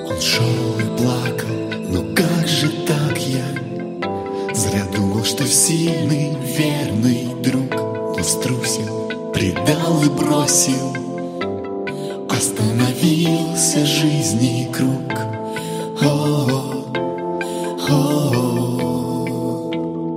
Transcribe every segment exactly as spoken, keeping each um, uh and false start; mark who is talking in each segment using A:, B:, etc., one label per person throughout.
A: Он шел и плакал, но как же так я? Зря думал, что сильный, верный друг, но струсил, предал и бросил. Остановился жизни круг. О-о-о, о-о-о.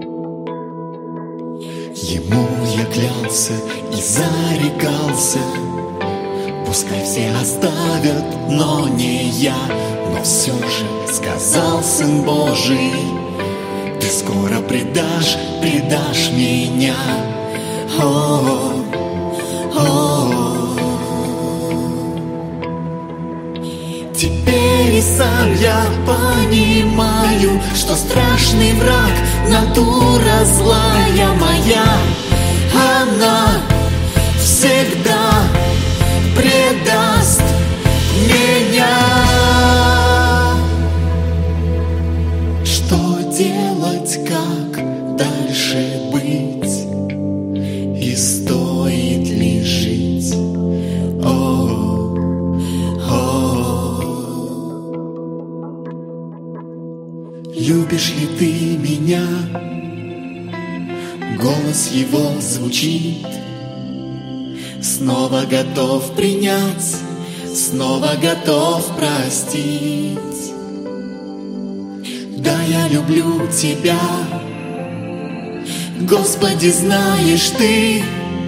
A: Ему я клялся и зарекался, пускай все оставят, но не я. Но все же сказал Сын Божий: ты скоро предашь, предашь меня. О-о-о, о-о-о. Теперь и сам я понимаю, что страшный враг, натура злая моя, она всегда предаст меня. Что делать, как дальше быть, и стоит ли жить? О, о, любишь ли ты меня? Голос его звучит. Снова готов принять, снова готов простить. Да, я люблю тебя, Господи, знаешь ты.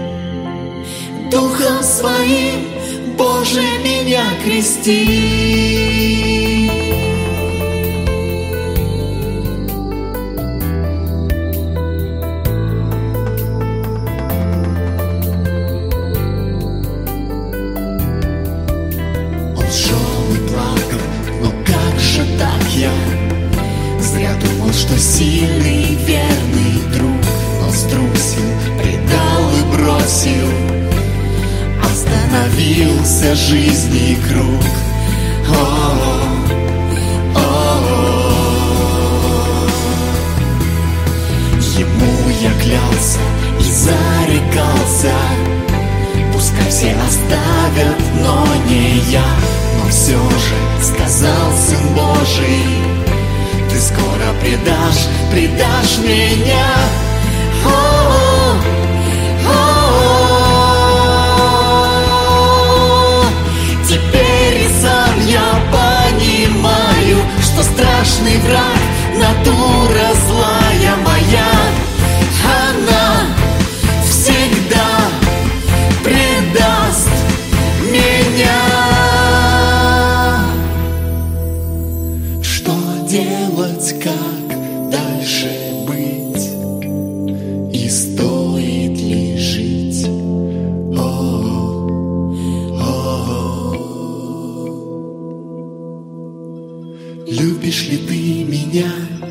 A: Духом своим, Боже, меня крести. Я зря думал, что сильный, верный друг, но струсил, предал и бросил. Остановился жизни круг. О-о-о, о-о-о. Ему я клялся и зарекался, пускай все оставят, но не я. Но все же сказал Сын Божий: ты скоро предашь, предашь меня. О-о-о, о-о-о. Теперь и сам я понимаю, что страшный враг, натура злая моя, она всегда предаст меня. Делать, как дальше быть, и стоит ли жить? О-о-о. Любишь ли ты меня?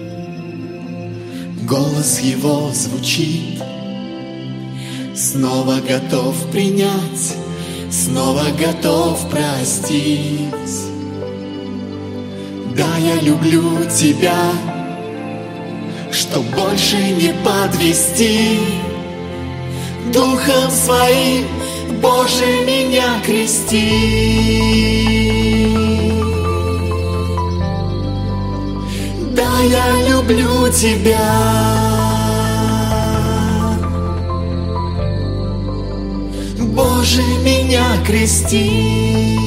A: Голос его звучит. Снова готов принять, снова готов простить. Да, я люблю тебя, чтоб больше не подвести. Духом своим, Боже, меня крести. Да, я люблю тебя, Боже, меня крести.